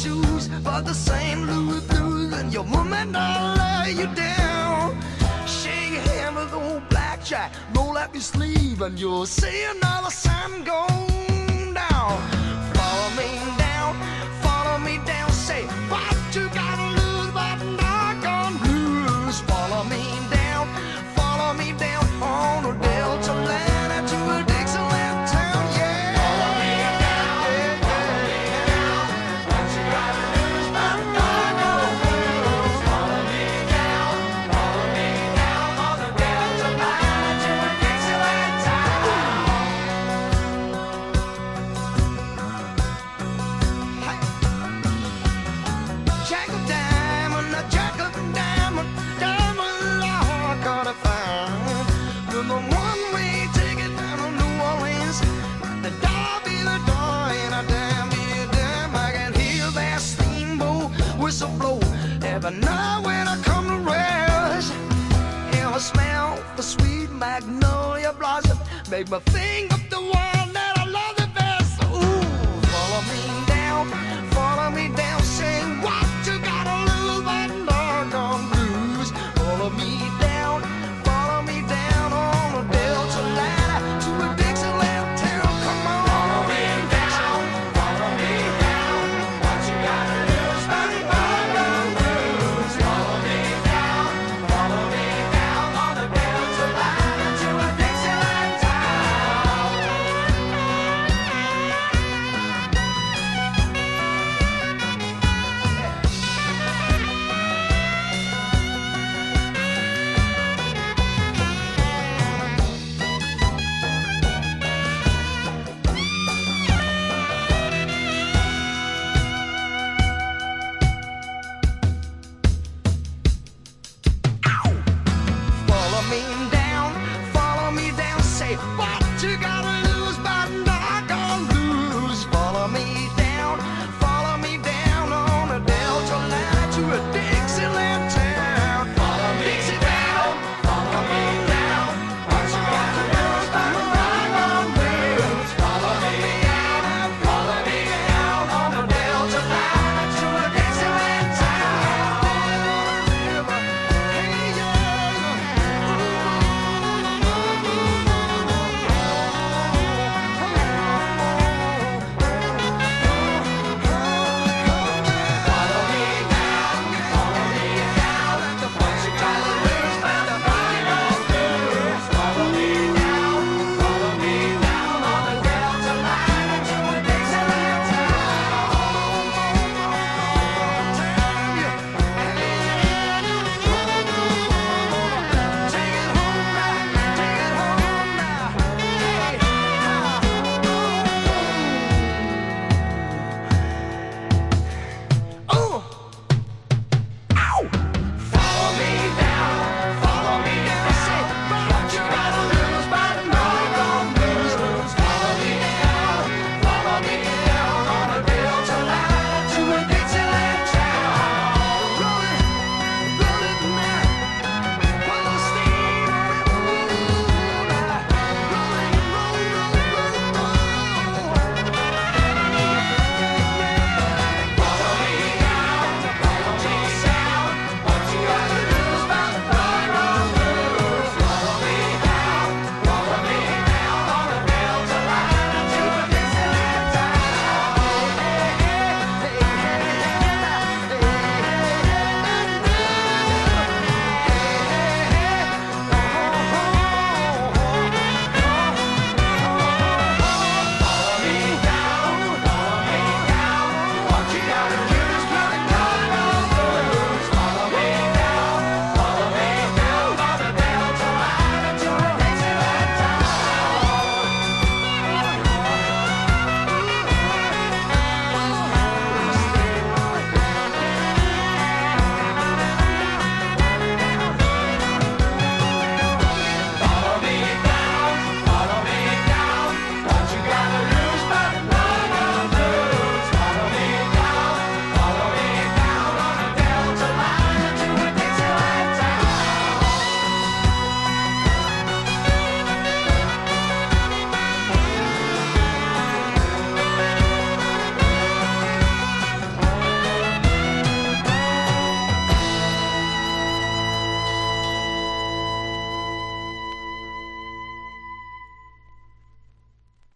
shoes, but the same Louis blues, and your woman don't lay you down. Shake your hand with old blackjack, roll up your sleeve, and you'll see another sun go down. Follow me down, say what you gotta lose, but not gonna lose. Follow me down on a Delta line to a Dixieland town, yeah. Follow me down, what you gotta lose, but not gonna lose. Follow me down on the Delta line to a Dixieland town. Hey. Jack of diamond, a jack of diamond, diamond I gotta find. With a one-way ticket down to New Orleans, the Derby, the door, and a damn, I can hear that steamboat whistle blow every night when I come to rest. And I smell the sweet magnolia blossom, make my fingers